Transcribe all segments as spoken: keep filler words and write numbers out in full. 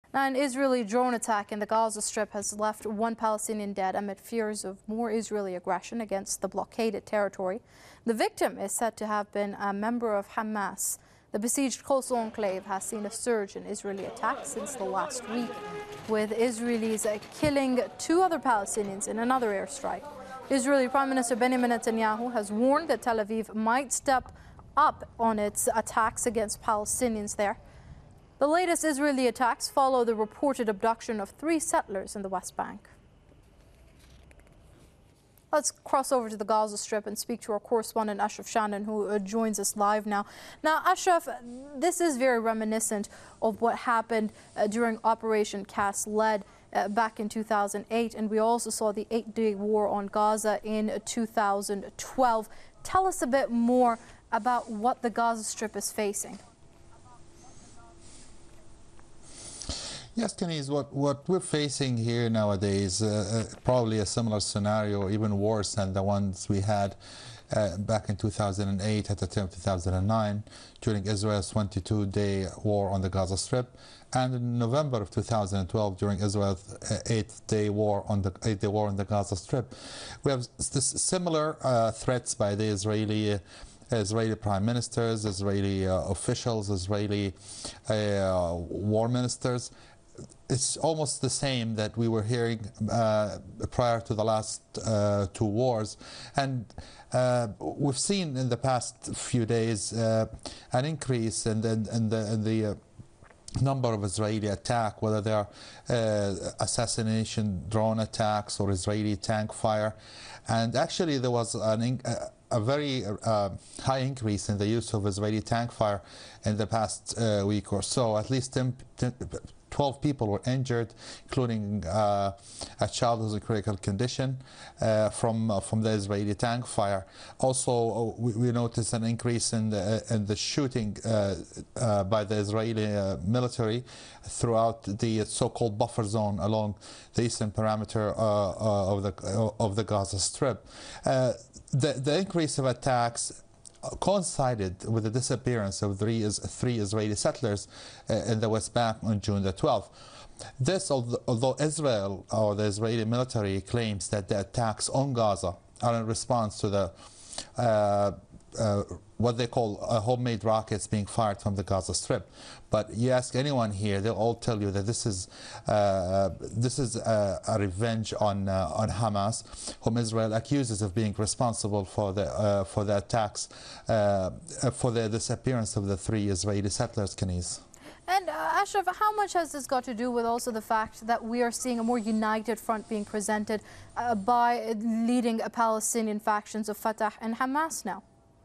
Now, an Israeli drone attack in the Gaza Strip has left one Palestinian dead amid fears of more Israeli aggression against the blockaded territory. The victim is said to have been a member of Hamas. The besieged coastal enclave has seen a surge in Israeli attacks since the last week, with Israelis killing two other Palestinians in another airstrike. Israeli Prime Minister Benjamin Netanyahu has warned that Tel Aviv might step up on its attacks against Palestinians there. The latest Israeli attacks follow the reported abduction of three settlers in the West Bank. Let's cross over to the Gaza Strip and speak to our correspondent Ashraf Shannon, who uh, joins us live now. Now, Ashraf, this is very reminiscent of what happened uh, during Operation Cast Lead uh, back in two thousand eight, and we also saw the eight-day war on Gaza in two thousand twelve. Tell us a bit more about what the Gaza Strip is facing. Yes, Kenise, what, what we're facing here nowadays, uh, uh, probably a similar scenario, even worse than the ones we had uh, back in two thousand eight, at the time of two thousand nine, during Israel's twenty-two day war on the Gaza Strip, and in November of two thousand twelve, during Israel's eighth day war on the eighth day war on the Gaza Strip. We have this similar uh, threats by the Israeli uh, Israeli prime ministers, Israeli uh, officials, Israeli uh, war ministers. It's almost the same that we were hearing uh, prior to the last uh, two wars. And uh, we've seen in the past few days uh, an increase in the, in the, in the uh, number of Israeli attacks, whether they are uh, assassination drone attacks or Israeli tank fire. And actually there was an, a, a very uh, high increase in the use of Israeli tank fire in the past uh, week or so. At least ten, ten, twelve people were injured, including uh, a child who's in critical condition uh, from uh, from the Israeli tank fire. Also, uh, we, we noticed an increase in the in the shooting uh, uh, by the Israeli uh, military throughout the so-called buffer zone along the eastern parameter uh, uh, of the uh, of the Gaza Strip. Uh, the the increase of attacks coincided with the disappearance of three, three Israeli settlers uh, in the West Bank on June the twelfth. This, although, although Israel or the Israeli military claims that the attacks on Gaza are in response to the uh, uh, what they call uh, homemade rockets being fired from the Gaza Strip. But you ask anyone here, they'll all tell you that this is uh, this is a, a revenge on uh, on Hamas, whom Israel accuses of being responsible for the uh, for the attacks, uh, for the disappearance of the three Israeli settlers, Kenise. And uh, Ashraf, how much has this got to do with also the fact that we are seeing a more united front being presented uh, by leading uh, Palestinian factions of Fatah and Hamas now?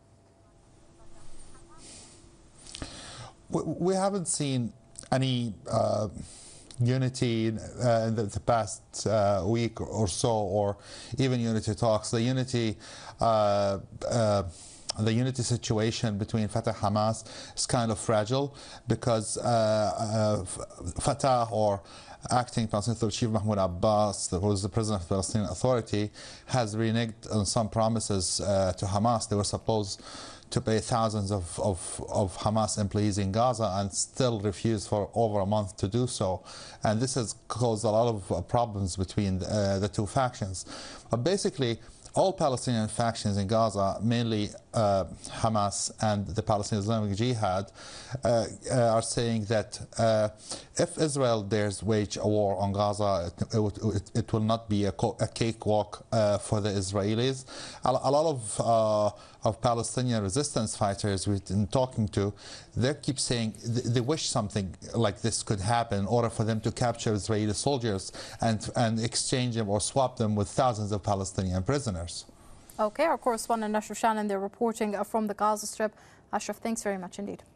We haven't seen any uh, unity uh, in the, the past uh, week or so, or even unity talks. The unity, uh, uh, the unity situation between Fatah and Hamas is kind of fragile because uh, uh, Fatah, or acting Palestinian Chief Mahmoud Abbas, who is the president of the Palestinian Authority, has reneged on some promises uh, to Hamas. They were supposed to pay thousands of, of, of Hamas employees in Gaza and still refuse for over a month to do so. And this has caused a lot of uh, problems between uh, the two factions. But basically, all Palestinian factions in Gaza, mainly uh, Hamas and the Palestinian Islamic Jihad, uh, uh, are saying that uh, if Israel dares wage a war on Gaza, it, it, it will not be a, a cakewalk uh, for the Israelis. A, a lot of, uh, of Palestinian resistance fighters we've been talking to, they keep saying th they wish something like this could happen in order for them to capture Israeli soldiers and, and exchange them or swap them with thousands of Palestinian prisoners. Okay, our correspondent Ashraf Shannon, they're reporting from the Gaza Strip. Ashraf, thanks very much indeed.